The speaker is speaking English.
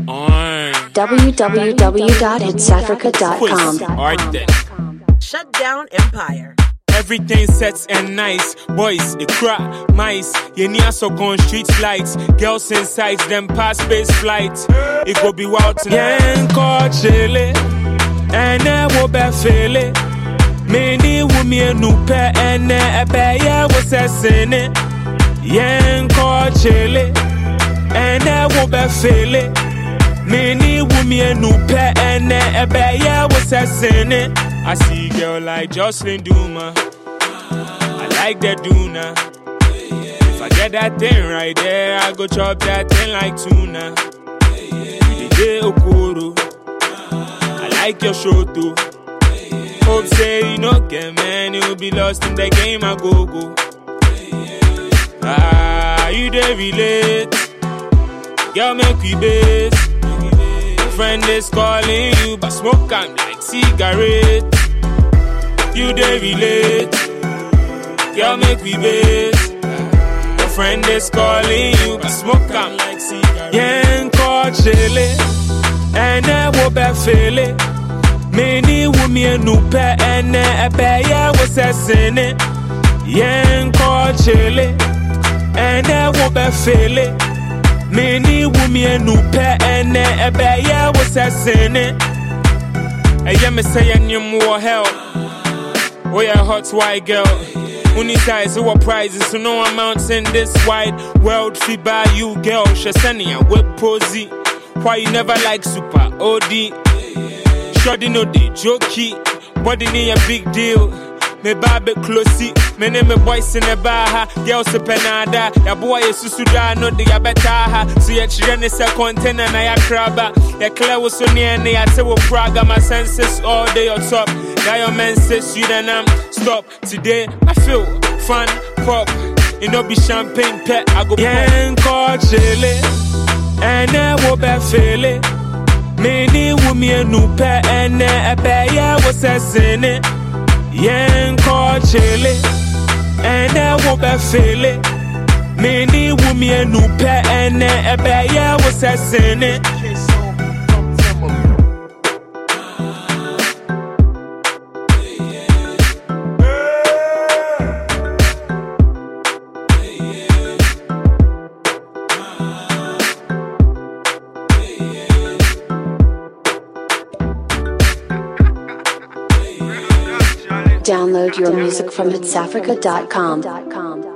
www.hitsafrica.com. Alright then. Shut down Empire. Everything sets and nice. Boys, they crack mice. You near so gone street lights. Girls inside them past space flight. It go be wild tonight. Yen call chile. And I will be feeling. Many women no pair and a bear was a sinning. Yen call chile. And I will be feeling. Many women no pair and a bear was a sinning. I see girl like Jocelyn Duma. I like that Duna. If I get that thing right there, I go chop that thing like tuna. You the Okoro. I like your show too. Hope say you no get man, you'll be lost in the game. I go. You dey relate. Girl make we base. Friend is calling you, but smoke I'm like cigarette. You dey relate. Girl make we base. Your friend is calling you, but smoke I'm like cigarette. Yen call chile. And I will be feeling. Many women no pair and a bear was a sinning. Yen call chile. And I will be feeling. Many women no pair and a bear was a sinning. I am saying you more help. Oh, yeah, hot white girl. Only size who are prizes, so no amounts in this wide world. Fee by you, girl. Shasania, whip posy. Why you never like super OD? Shoddy no de jokey. Body need a big deal. Me baby closey. Me name me boys in the bar. Girls a penada. Ya boy is susuda no de ya betaha. So ya children is a container na ya crabba. Ya clear was so near ne ya te wo praga. My senses all day on top. Now your man says you then stop. Today I feel fun pop. You know be champagne pet. I go yen call chile. And I will be feeling. Many women no pair and a bear was a sinning. Yen call chile. And I will be feeling. Many women no pair and a bear was a sinning. Download your music from hitsafrica.com.